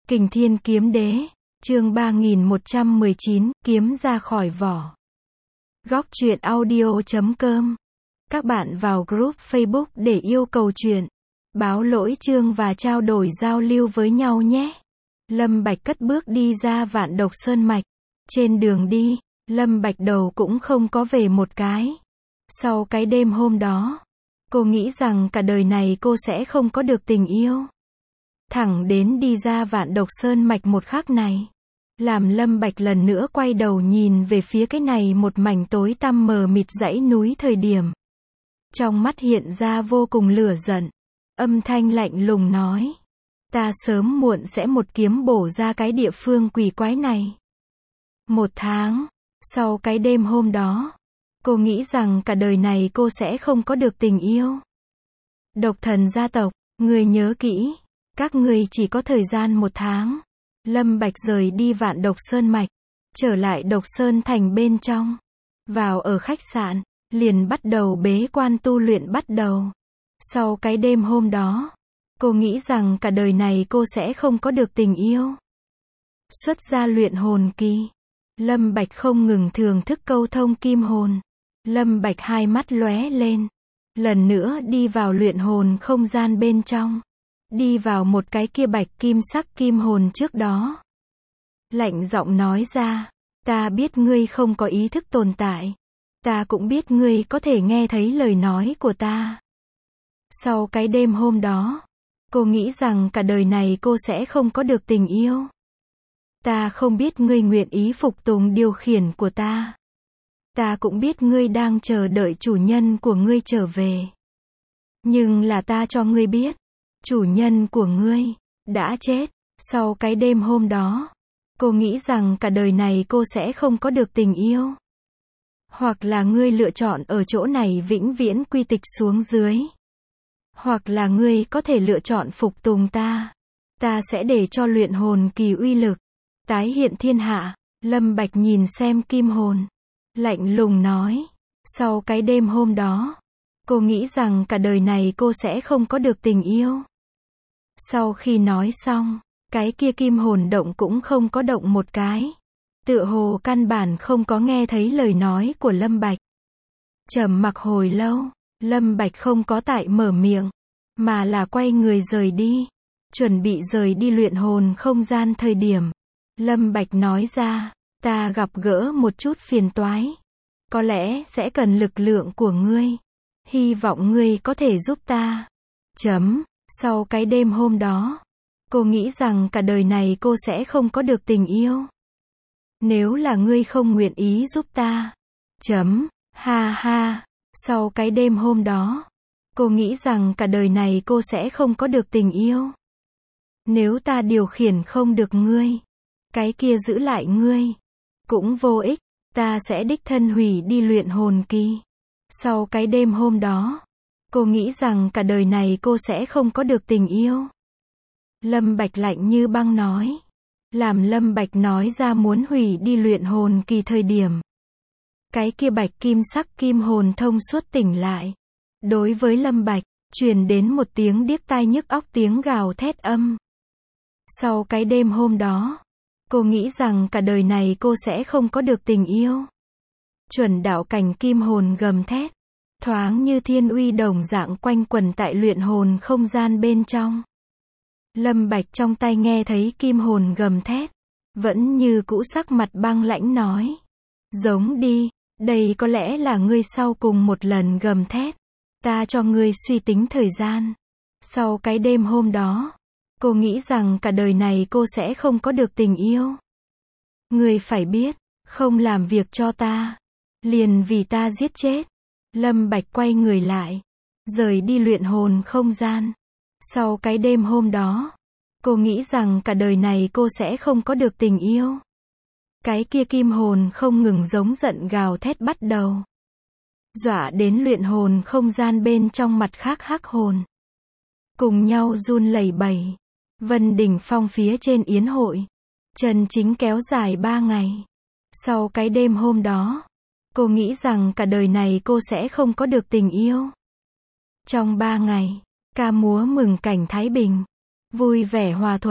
Kình Thiên Kiếm Đế, chương 3119, kiếm ra khỏi vỏ. Góc truyện audio.com. Các bạn vào group Facebook để yêu cầu truyện, báo lỗi chương và trao đổi giao lưu với nhau nhé. Lâm Bạch cất bước đi ra Vạn Độc Sơn Mạch. Trên đường đi, Lâm Bạch đầu cũng không có về một cái. Sau cái đêm hôm đó, cô nghĩ rằng cả đời này cô sẽ không có được tình yêu. Thẳng đến đi ra Vạn Độc Sơn Mạch một khắc này, làm Lâm Bạch lần nữa quay đầu nhìn về phía cái này một mảnh tối tăm mờ mịt dãy núi thời điểm. Trong mắt hiện ra vô cùng lửa giận, âm thanh lạnh lùng nói: ta sớm muộn sẽ một kiếm bổ ra cái địa phương quỷ quái này. 1 tháng, sau cái đêm hôm đó, cô nghĩ rằng cả đời này cô sẽ không có được tình yêu. Độc Thần gia tộc, người nhớ kỹ, các người chỉ có thời gian 1 tháng. Lâm Bạch rời đi Vạn Độc Sơn Mạch, trở lại Độc Sơn Thành bên trong. Vào ở khách sạn, liền bắt đầu bế quan tu luyện bắt đầu. Sau cái đêm hôm đó, cô nghĩ rằng cả đời này cô sẽ không có được tình yêu. Xuất ra luyện hồn kỳ, Lâm Bạch không ngừng thưởng thức câu thông kim hồn. Lâm Bạch hai mắt lóe lên, lần nữa đi vào luyện hồn không gian bên trong. Đi vào một cái kia bạch kim sắc kim hồn trước đó. Lạnh giọng nói ra: ta biết ngươi không có ý thức tồn tại. Ta cũng biết ngươi có thể nghe thấy lời nói của ta. Sau cái đêm hôm đó, cô nghĩ rằng cả đời này cô sẽ không có được tình yêu. Ta không biết ngươi nguyện ý phục tùng điều khiển của ta. Ta cũng biết ngươi đang chờ đợi chủ nhân của ngươi trở về. Nhưng là ta cho ngươi biết, chủ nhân của ngươi đã chết. Sau cái đêm hôm đó, cô nghĩ rằng cả đời này cô sẽ không có được tình yêu. Hoặc là ngươi lựa chọn ở chỗ này vĩnh viễn quy tịch xuống dưới. Hoặc là ngươi có thể lựa chọn phục tùng ta. Ta sẽ để cho luyện hồn kỳ uy lực tái hiện thiên hạ. Lâm Bạch nhìn xem kim hồn, lạnh lùng nói. Sau cái đêm hôm đó, cô nghĩ rằng cả đời này cô sẽ không có được tình yêu. Sau khi nói xong, cái kia kim hồn động cũng không có động một cái. Tựa hồ căn bản không có nghe thấy lời nói của Lâm Bạch. Trầm mặc hồi lâu, Lâm Bạch không có tại mở miệng, mà là quay người rời đi. Chuẩn bị rời đi luyện hồn không gian thời điểm, Lâm Bạch nói ra: ta gặp gỡ một chút phiền toái. Có lẽ sẽ cần lực lượng của ngươi. Hy vọng ngươi có thể giúp ta. Sau cái đêm hôm đó, cô nghĩ rằng cả đời này cô sẽ không có được tình yêu. Nếu là ngươi không nguyện ý giúp ta. Ha ha. Sau cái đêm hôm đó, cô nghĩ rằng cả đời này cô sẽ không có được tình yêu. Nếu ta điều khiển không được ngươi, cái kia giữ lại ngươi cũng vô ích. Ta sẽ đích thân hủy đi luyện hồn kỳ. Sau cái đêm hôm đó, cô nghĩ rằng cả đời này cô sẽ không có được tình yêu. Lâm Bạch lạnh như băng nói. Làm Lâm Bạch nói ra muốn hủy đi luyện hồn kỳ thời điểm, cái kia bạch kim sắc kim hồn thông suốt tỉnh lại. Đối với Lâm Bạch, truyền đến một tiếng điếc tai nhức óc tiếng gào thét âm. Sau cái đêm hôm đó, cô nghĩ rằng cả đời này cô sẽ không có được tình yêu. Chuẩn đạo cảnh kim hồn gầm thét, thoáng như thiên uy đồng dạng quanh quẩn tại luyện hồn không gian bên trong. Lâm Bạch trong tai nghe thấy kim hồn gầm thét, vẫn như cũ sắc mặt băng lãnh nói: giống đi, đây có lẽ là ngươi sau cùng một lần gầm thét. Ta cho ngươi suy tính thời gian. Sau cái đêm hôm đó, cô nghĩ rằng cả đời này cô sẽ không có được tình yêu. Ngươi phải biết, không làm việc cho ta, liền vì ta giết chết. Lâm Bạch quay người lại, rời đi luyện hồn không gian. Sau cái đêm hôm đó, cô nghĩ rằng cả đời này cô sẽ không có được tình yêu. Cái kia kim hồn không ngừng giống giận gào thét bắt đầu, dọa đến luyện hồn không gian bên trong mặt khác hắc hồn cùng nhau run lẩy bẩy. Vân Đỉnh Phong phía trên yến hội chân chính kéo dài 3 ngày. Sau cái đêm hôm đó, cô nghĩ rằng cả đời này cô sẽ không có được tình yêu. Trong 3 ngày, ca múa mừng cảnh thái bình, vui vẻ hòa thuận,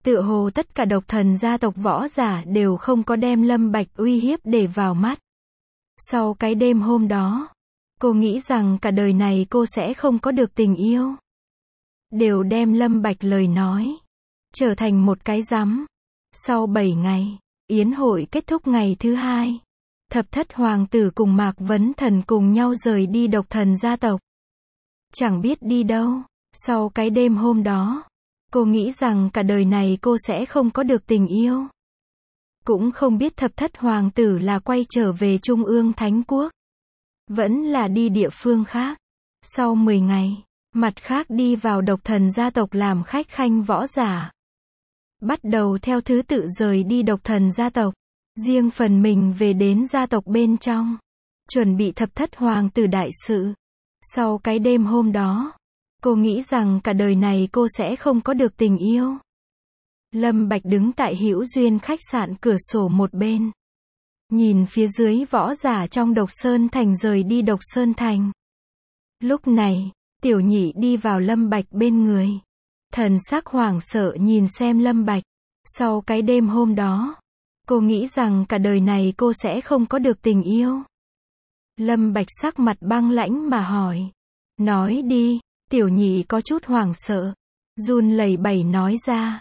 Tựa hồ tất cả độc thần gia tộc võ giả đều không có đem Lâm Bạch uy hiếp để vào mắt. Sau cái đêm hôm đó, cô nghĩ rằng cả đời này cô sẽ không có được tình yêu. Đều đem Lâm Bạch lời nói trở thành một cái rắm. Sau 7 ngày, yến hội kết thúc ngày thứ 2. Thập thất hoàng tử cùng Mạc Vấn Thần cùng nhau rời đi độc thần gia tộc. Chẳng biết đi đâu. Sau cái đêm hôm đó, cô nghĩ rằng cả đời này cô sẽ không có được tình yêu. Cũng không biết thập thất hoàng tử là quay trở về Trung ương Thánh Quốc, vẫn là đi địa phương khác. Sau 10 ngày, mặt khác đi vào độc thần gia tộc làm khách khanh võ giả. Bắt đầu theo thứ tự rời đi độc thần gia tộc. Riêng phần mình về đến gia tộc bên trong. Chuẩn bị thập thất hoàng tử đại sự. Sau cái đêm hôm đó, cô nghĩ rằng cả đời này cô sẽ không có được tình yêu. Lâm Bạch đứng tại Hữu Duyên khách sạn cửa sổ một bên. Nhìn phía dưới võ giả trong Độc Sơn Thành rời đi Độc Sơn Thành. Lúc này, Tiểu Nhị đi vào Lâm Bạch bên người. Thần sắc hoảng sợ nhìn xem Lâm Bạch. Sau cái đêm hôm đó, cô nghĩ rằng cả đời này cô sẽ không có được tình yêu. Lâm Bạch sắc mặt băng lãnh mà hỏi. Nói đi. Tiểu Nhị có chút hoảng sợ. Run lẩy bẩy nói ra.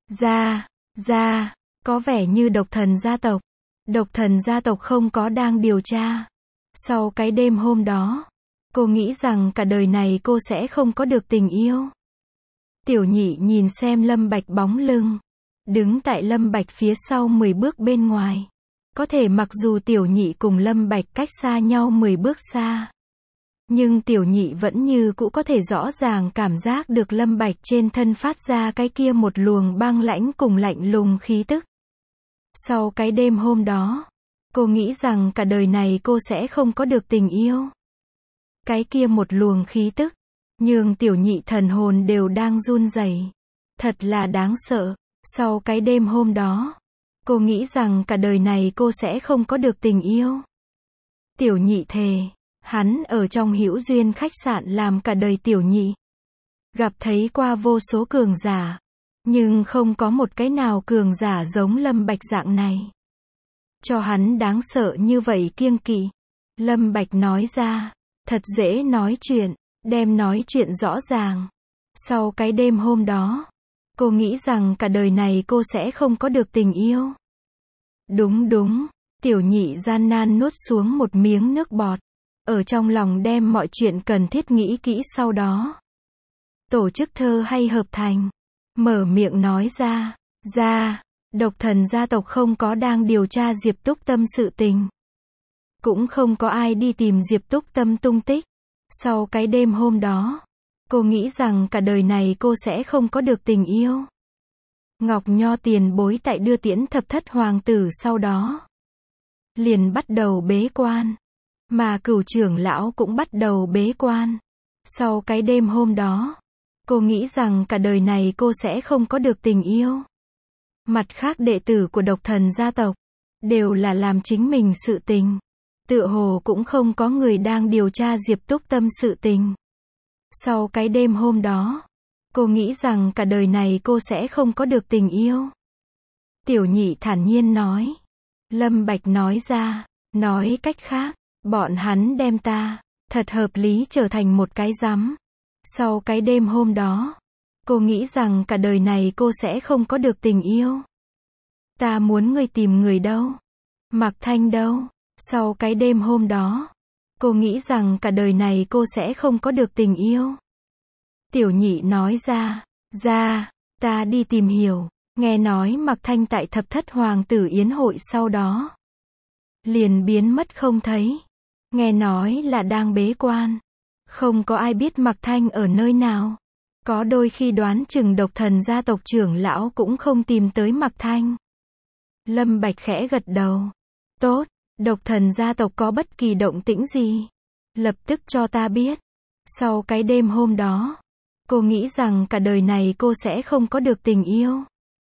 Có vẻ như độc thần gia tộc. Độc thần gia tộc không có đang điều tra. Sau cái đêm hôm đó, cô nghĩ rằng cả đời này cô sẽ không có được tình yêu. Tiểu Nhị nhìn xem Lâm Bạch bóng lưng. Đứng tại Lâm Bạch phía sau 10 bước bên ngoài. Có thể mặc dù Tiểu Nhị cùng Lâm Bạch cách xa nhau 10 bước xa. Nhưng Tiểu Nhị vẫn như cũ có thể rõ ràng cảm giác được Lâm Bạch trên thân phát ra cái kia một luồng băng lãnh cùng lạnh lùng khí tức. Sau cái đêm hôm đó, cô nghĩ rằng cả đời này cô sẽ không có được tình yêu. Cái kia một luồng khí tức, nhường Tiểu Nhị thần hồn đều đang run rẩy. Thật là đáng sợ. Sau cái đêm hôm đó, cô nghĩ rằng cả đời này cô sẽ không có được tình yêu. Tiểu Nhị thề, hắn ở trong Hữu Duyên khách sạn làm cả đời Tiểu Nhị. Gặp thấy qua vô số cường giả, nhưng không có một cái nào cường giả giống Lâm Bạch dạng này. Cho hắn đáng sợ như vậy kiêng kỵ. Lâm Bạch nói ra, thật dễ nói chuyện, đem nói chuyện rõ ràng. Sau cái đêm hôm đó, cô nghĩ rằng cả đời này cô sẽ không có được tình yêu. Đúng, Tiểu Nhị gian nan nuốt xuống một miếng nước bọt. Ở trong lòng đem mọi chuyện cần thiết nghĩ kỹ sau đó. Tổ chức thơ hay hợp thành. Mở miệng nói ra, độc thần gia tộc không có đang điều tra Diệp Túc Tâm sự tình. Cũng không có ai đi tìm Diệp Túc Tâm tung tích. Sau cái đêm hôm đó, cô nghĩ rằng cả đời này cô sẽ không có được tình yêu. Ngọc Nho tiền bối tại đưa tiễn thập thất hoàng tử sau đó, liền bắt đầu bế quan. Mà Cửu trưởng lão cũng bắt đầu bế quan. Sau cái đêm hôm đó, cô nghĩ rằng cả đời này cô sẽ không có được tình yêu. Mặt khác đệ tử của độc thần gia tộc, đều là làm chính mình sự tình. Tựa hồ cũng không có người đang điều tra Diệp Túc Tâm sự tình. Sau cái đêm hôm đó, cô nghĩ rằng cả đời này cô sẽ không có được tình yêu. Tiểu Nhị thản nhiên nói. Lâm Bạch nói ra, nói cách khác, bọn hắn đem ta, thật hợp lý trở thành một cái rắm. Sau cái đêm hôm đó, cô nghĩ rằng cả đời này cô sẽ không có được tình yêu. Ta muốn người tìm người đâu? Mạc Thanh đâu? Sau cái đêm hôm đó, cô nghĩ rằng cả đời này cô sẽ không có được tình yêu. Tiểu Nhị nói ra, ta đi tìm hiểu. Nghe nói Mạc Thanh tại thập thất hoàng tử yến hội sau đó, liền biến mất không thấy. Nghe nói là đang bế quan. Không có ai biết Mạc Thanh ở nơi nào. Có đôi khi đoán chừng độc thần gia tộc trưởng lão cũng không tìm tới Mạc Thanh. Lâm Bạch khẽ gật đầu. Tốt, độc thần gia tộc có bất kỳ động tĩnh gì, lập tức cho ta biết. Sau cái đêm hôm đó, cô nghĩ rằng cả đời này cô sẽ không có được tình yêu.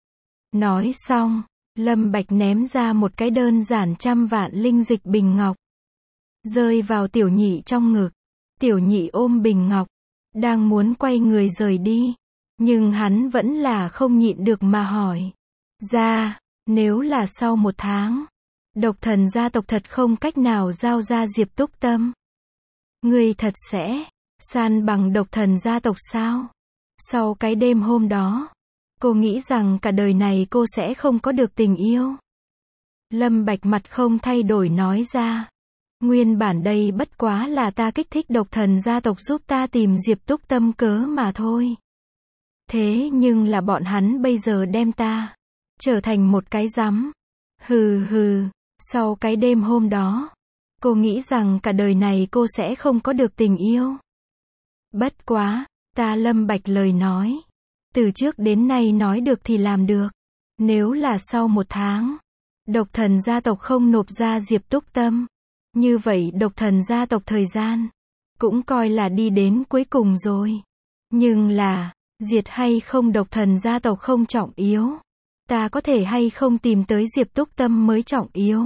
Nói xong, Lâm Bạch ném ra một cái đơn giản 100 vạn linh dịch bình ngọc. Rơi vào Tiểu Nhị trong ngực. Tiểu Nhị ôm bình ngọc, đang muốn quay người rời đi. Nhưng hắn vẫn là không nhịn được mà hỏi. Ra, nếu là sau 1 tháng, độc thần gia tộc thật không cách nào giao ra Diệp Túc Tâm, ngươi thật sẽ san bằng độc thần gia tộc sao? Sau cái đêm hôm đó, cô nghĩ rằng cả đời này cô sẽ không có được tình yêu. Lâm Bạch mặt không thay đổi nói ra. Nguyên bản đây bất quá là ta kích thích độc thần gia tộc giúp ta tìm Diệp Túc Tâm cớ mà thôi. Thế nhưng là bọn hắn bây giờ đem ta trở thành một cái rắm. Hừ hừ, sau cái đêm hôm đó, cô nghĩ rằng cả đời này cô sẽ không có được tình yêu. Bất quá, ta Lâm Bạch lời nói. Từ trước đến nay nói được thì làm được. Nếu là sau 1 tháng, độc thần gia tộc không nộp ra Diệp Túc Tâm, như vậy độc thần gia tộc thời gian cũng coi là đi đến cuối cùng rồi. Nhưng là, diệt hay không độc thần gia tộc không trọng yếu. Ta có thể hay không tìm tới Diệp Túc Tâm mới trọng yếu.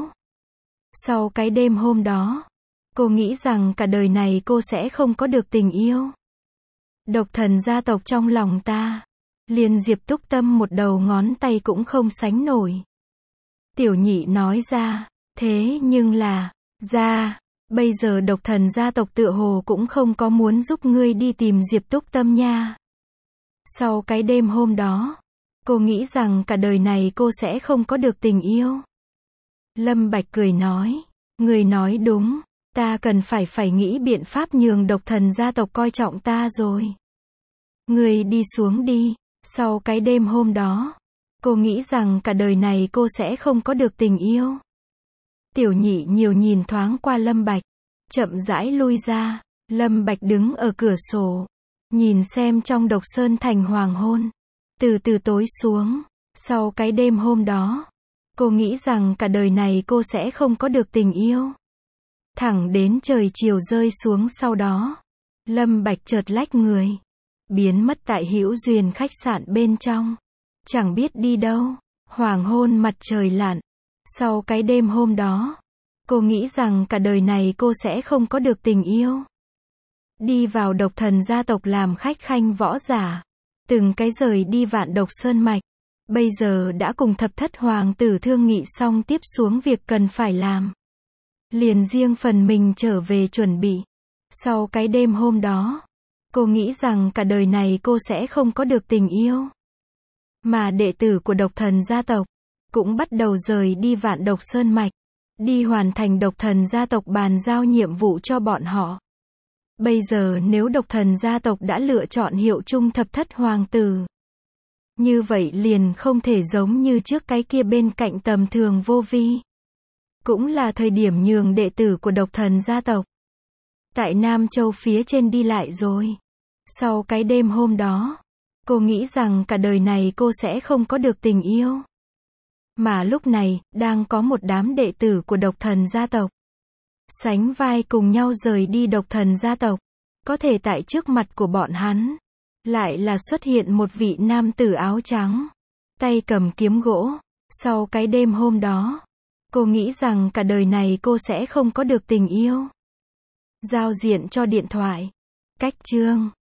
Sau cái đêm hôm đó, cô nghĩ rằng cả đời này cô sẽ không có được tình yêu. Độc thần gia tộc trong lòng ta, liền Diệp Túc Tâm một đầu ngón tay cũng không sánh nổi. Tiểu Nhị nói ra, thế nhưng là, ra, bây giờ độc thần gia tộc tựa hồ cũng không có muốn giúp ngươi đi tìm Diệp Túc Tâm nha. Sau cái đêm hôm đó, cô nghĩ rằng cả đời này cô sẽ không có được tình yêu. Lâm Bạch cười nói, người nói đúng, ta cần phải nghĩ biện pháp nhường độc thần gia tộc coi trọng ta rồi. Người đi xuống đi. Sau cái đêm hôm đó, cô nghĩ rằng cả đời này cô sẽ không có được tình yêu. Tiểu Nhị nhiều nhìn thoáng qua Lâm Bạch, chậm rãi lui ra. Lâm Bạch đứng ở cửa sổ, nhìn xem trong Độc Sơn thành hoàng hôn từ từ tối xuống. Sau cái đêm hôm đó, cô nghĩ rằng cả đời này cô sẽ không có được tình yêu. Thẳng đến trời chiều rơi xuống sau đó, Lâm Bạch chợt lách người, biến mất tại Hữu Duyên khách sạn bên trong. Chẳng biết đi đâu, hoàng hôn mặt trời lặn. Sau cái đêm hôm đó, cô nghĩ rằng cả đời này cô sẽ không có được tình yêu. Đi vào độc thần gia tộc làm khách khanh võ giả. Từng cái rời đi Vạn Độc Sơn Mạch. Bây giờ đã cùng thập thất hoàng tử thương nghị xong tiếp xuống việc cần phải làm. Liền riêng phần mình trở về chuẩn bị. Sau cái đêm hôm đó, cô nghĩ rằng cả đời này cô sẽ không có được tình yêu. Mà đệ tử của độc thần gia tộc cũng bắt đầu rời đi Vạn Độc Sơn Mạch, đi hoàn thành độc thần gia tộc bàn giao nhiệm vụ cho bọn họ. Bây giờ nếu độc thần gia tộc đã lựa chọn hiệu chung thập thất hoàng tử, như vậy liền không thể giống như trước cái kia bên cạnh tầm thường vô vi. Cũng là thời điểm nhường đệ tử của độc thần gia tộc tại Nam Châu phía trên đi lại rồi. Sau cái đêm hôm đó, cô nghĩ rằng cả đời này cô sẽ không có được tình yêu. Mà lúc này, đang có một đám đệ tử của độc thần gia tộc sánh vai cùng nhau rời đi độc thần gia tộc. Có thể tại trước mặt của bọn hắn, lại là xuất hiện một vị nam tử áo trắng, tay cầm kiếm gỗ. Sau cái đêm hôm đó, cô nghĩ rằng cả đời này cô sẽ không có được tình yêu. Giao diện cho điện thoại. Cách chương